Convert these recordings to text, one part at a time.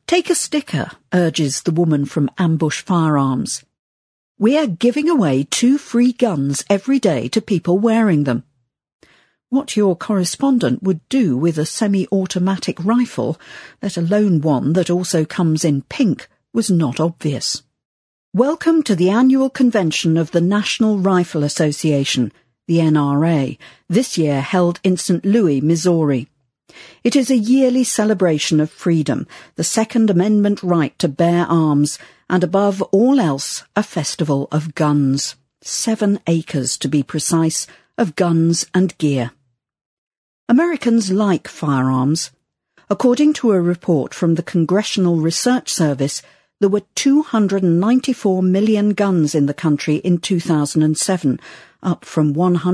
Take a sticker, urges the woman from Ambush Firearms. We are giving away 2 free guns every day to people wearing them. What your correspondent would do with a semi-automatic rifle, let alone one that also comes in pink, was not obvious. Welcome to the annual convention of the National Rifle Association, the NRA, this year held in St. Louis, Missouri. It is a yearly celebration of freedom, the Second Amendment right to bear arms, and above all else, a festival of guns. 7 acres, to be precise, of guns and gear. Americans like firearms. According to a report from the Congressional Research Service, there were 294 million guns in the country in 2007, up from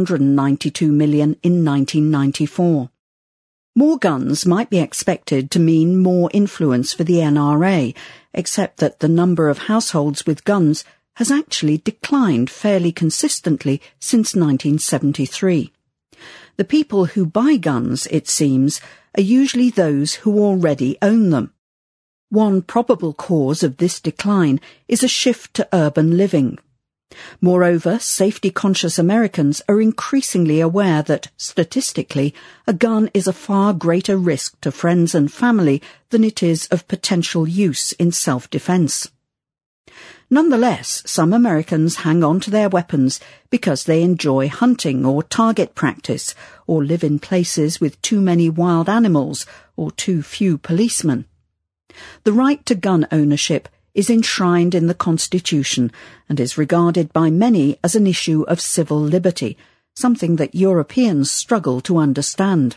192 million in 1994. More guns might be expected to mean more influence for the NRA, except that the number of households with guns has actually declined fairly consistently since 1973. The people who buy guns, it seems, are usually those who already own them. One probable cause of this decline is a shift to urban living. Moreover, safety-conscious Americans are increasingly aware that, statistically, a gun is a far greater risk to friends and family than it is of potential use in self-defense. Nonetheless, some Americans hang on to their weapons because they enjoy hunting or target practice, or live in places with too many wild animals or too few policemen. The right to gun ownership is enshrined in the Constitution and is regarded by many as an issue of civil liberty, something that Europeans struggle to understand.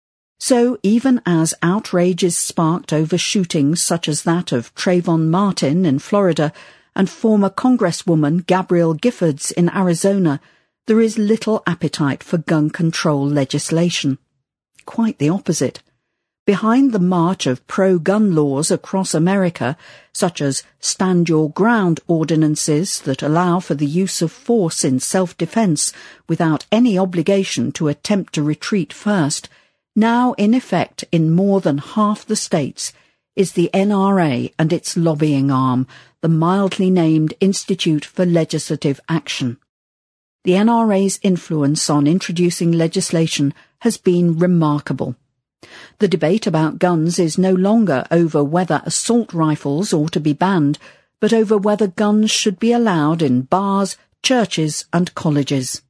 So even as outrage is sparked over shootings such as that of Trayvon Martin in Florida and former Congresswoman Gabrielle Giffords in Arizona, there is little appetite for gun control legislation. Quite the opposite. Behind the march of pro-gun laws across America, such as Stand Your Ground ordinances that allow for the use of force in self-defense without any obligation to attempt to retreat first, now in effect in more than half the states, is the NRA and its lobbying arm, the mildly named Institute for Legislative Action. The NRA's influence on introducing legislation has been remarkable. The debate about guns is no longer over whether assault rifles ought to be banned, but over whether guns should be allowed in bars, churches and colleges.